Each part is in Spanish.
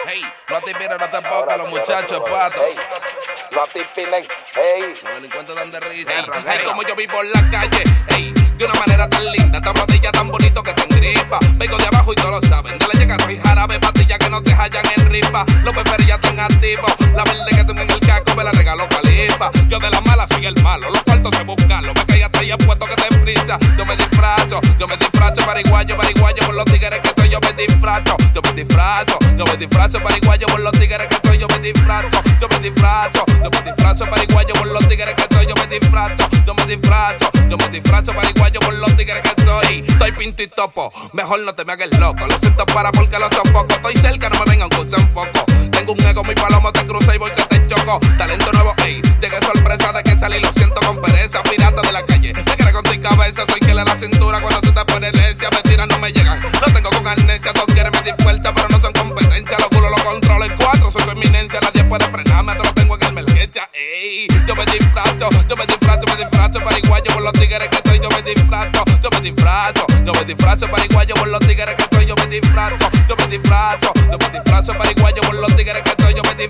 Hey, no te pires, no te pongas los muchachos, pato. Hey, no te pilen, hey. Los delincuentes dan de risa. Hey, como yo vivo en la calle, hey, de una manera tan linda, tan rodilla, tan bonito que te engrifa. Vengo de abajo y todos lo saben. De la llega y jarabe, pastillas que no se hallan en rifa. Los peperillas están activos. La verde que tengo en el casco me la regaló Califa. Yo de la mala soy el malo. Los cuartos se buscan. Lo me caí atrás y apuesto que te frisa. Yo me disfrazo pariguayo por los tigres que soy. Yo me disfrazo pariguayo por los tigres que soy. Yo me disfrazo pariguayo por los tigres que soy. Yo me disfrazo pariguayo por los tigres que soy. Estoy pinto y topo, mejor no te me hagas loco. Lo siento para porque lo sofoco. Estoy cerca, no me vengan con un foco. Tengo un ego, mi palomo te cruza y voy que te choco. Talento nuevo, ey, llegué sorpresa de que salí, lo siento con pereza. Pirata de la calle, me quedé con tu cabeza. Soy que le da cintura cuando se te pone herencia. Mentiras no me llegan, no tengo con amnesia. Todos quieren medir fuerte, pero no son competencia. Los culos los controlo en 4, soy su eminencia. Nadie puede frenarme, te lo tengo en emergencia. Ey, yo me disfrazo pariguayo por los tigres que soy. Yo me disfrazo pariguayo por los tigres que soy. Yo me disfrazo pariguayo por los tigres que soy. Yo me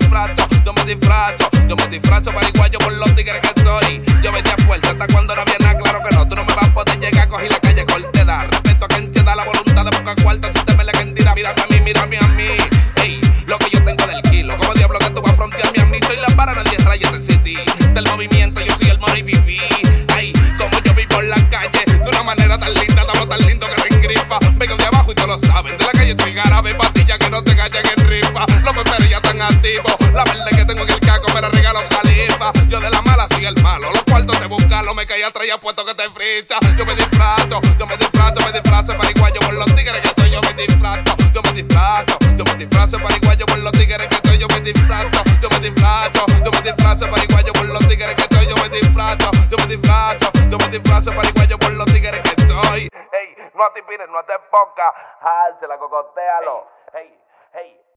disfrazo pariguayo por los tigres que soy. Yo me di a fuerza hasta cuando no viene claro que no. Tú no me vas a poder llegar a coger la calle corteda. Respeto a quien te da la voluntad de poca cuarta. Si te me le quendira, mírame a mí. Ey, lo que yo tengo del kilo. Como diablo que tú vas a frontearme a mí. Soy la para de 10 rayas del city. Del movimiento yo soy el money viví. Ay, como yo vivo en la calle. De una manera tan linda, tan lindo que te engrifa. Vengo de abajo y todos lo saben. De la calle estoy jarabe, pastillas que no te callen en rifa. Los peperillas están activos. La verde que tengo en el casco me la regaló Califa. Yo de la mala soy el malo. Los cuartos se buscan. Lo me caí atrás y apuesto que te frisa. Yo me disfrazo pariguayo por los tigres que soy. Yo me disfrazo pariguayo por los tigres que soy. Yo me disfrazo pariguayo por los tigres que soy. Yo me disfrazo pariguayo por los tigres que soy. Hey, no te pires, no te pongas. Alce la cocotealo. Hey, hey.